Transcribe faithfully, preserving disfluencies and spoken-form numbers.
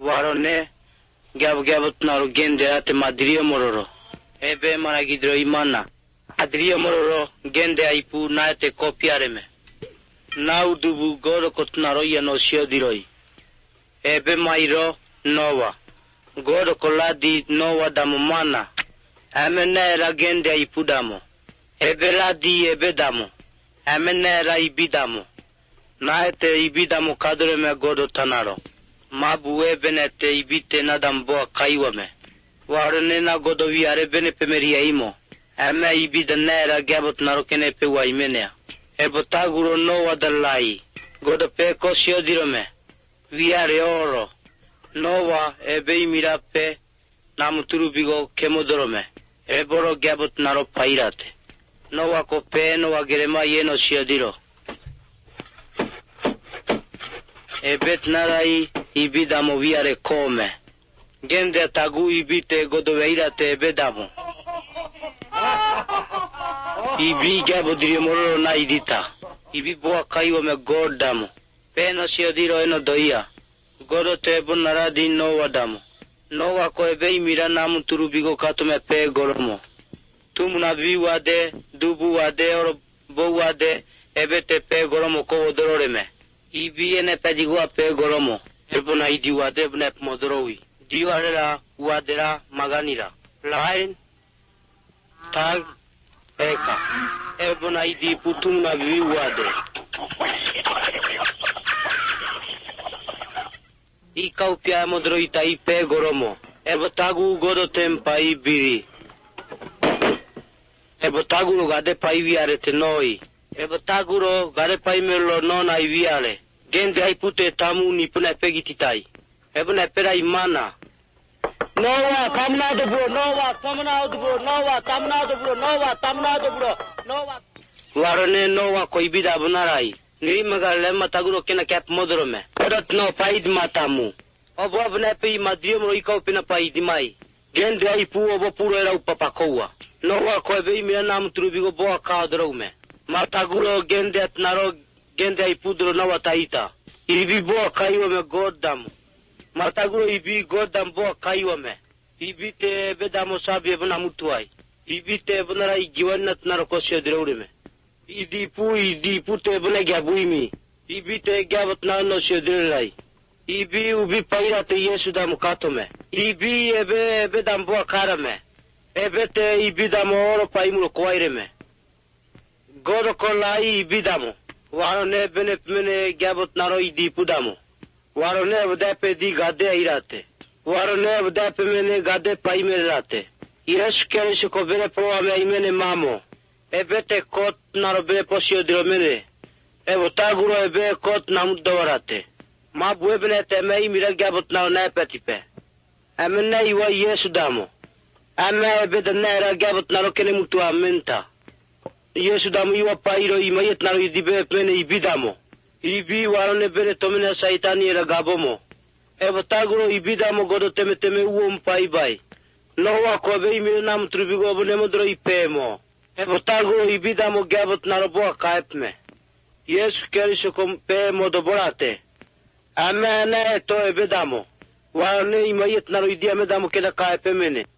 warone gab gabot naro gende ate madriya mororo ebe maragidro imana adriya mororo gende aipu naete kopiareme naudubu goro kotnaro yano shiodiroi ebe mairo nowa goro koladi nowa damo mana amene era gende aipu damo ebe ladi ebe damo amene era ibidamo naete ibidamo kadreme godo tanaro mabu ebenete ibite nadambo kaiwame warne na godo wiare bene pemeria imo ame ibida nera gabot narokene pe waimenia ebotaguro no wadalai godo pe kosio dirome wiare oro nowa ebe imirape namuturu bigo kemodorome eboro gabot naro pairate nowa ko pe nowa gerema yeno siodiro ebet narai ibidamo viare come gende tagu ibite godoveirate ebedamo ibi gabo dirimoro na idita ibi boa kaiwo me godamo peno siodiro eno doia godo tebo naradi no wadamo no wako ebe imira namu turubigo katume pe goromo tumuna vi wade dubu wade oro bo wade ebete pe goromo ko odororeme ibi ene pedigua pe goromo ebona idi wade ebona modorowi diwarera wadera maganira lain tag eka ebona idi putumna vi wade ikau pia modroita ipe goromo ebotagu godo tempa ibiri ebotagu gade pai viare tenoi ebotagu gade pai melo nona iviale gende ai pute tamu ni puna pegititai ebona pera imana nowa tamna de bro nowa tamna de bro nowa tamna de bro nowa tamna de bro nowa warone nowa ko ibida bunarai ni magale mataguro kena kap modrome odat no paid matamu obo abne pe madrio mo ikau pina paid mai gende ai pu obo puro era upapakoa nowa ko be mi nam trubigo bo ka drome mataguro gende atnaro gende ai pudro nowa taita ibi bo kaiwo me godam mataguro ibi godam bo kaiwo me ibi te bedamo sabi bana mutuai ibi te bana igiwanat naroko shodrewreme idi pu idi pute bana gabuimi ibi te gabat na no shodrelai ibi ubi paira te yesu dam katome ibi ebe ebe dam bo karame ebe te ibi dam oro paimulo koireme godo kolai ibi damo warone bene mene gabot naro idi pudamo warone vdape di gade irate warone vdape mene gade paimerate iresh kerish ko bene pro ame imene mamo ebete kot naro bene posio dromene evo taguro ebe kot namudorate ma buebene te mei mira gabot naro na petipe amene iwa yesu damo ame ebe de nera gabot naro kene mutu amenta yesu damo iwa pairo imayet naro idibe pene ibidamo ibi warone bere tomene saitani era gabomo ebo taguro ibidamo godo teme teme uom pai bai nowa ko be imi nam trubigo bone modro ipemo ebo taguro ibidamo gabot narobo kaipme yesu kerisho kom pe modoborate amene to ebedamo warone imayet naro idiame damo keda kaipemene